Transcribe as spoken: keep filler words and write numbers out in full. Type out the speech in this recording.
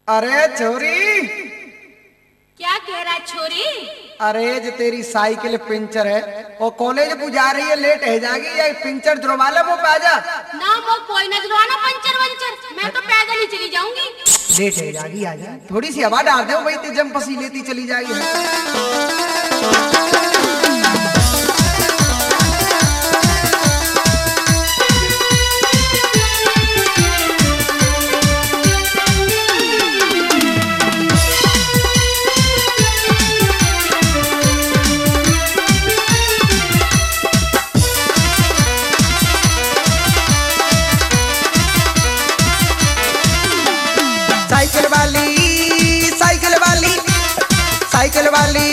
अरे छोरी। क्या कह रहा है छोरी? अरे जो तेरी साइकिल पंचर है और कॉलेज जा रही है, लेट है जाएगी या पंचर जुड़वा ले, वो पे आजा ना। वो कोई ना जुड़वाना पंचर वंचर, मैं तो पैदल ही चली जाऊंगी। लेट है जाएगी, आजा थोड़ी सी हवा डाल दो भाई, तेजम पसी लेती चली जाएगी। साइकिल वाली साइकिल वाली साइकिल वाली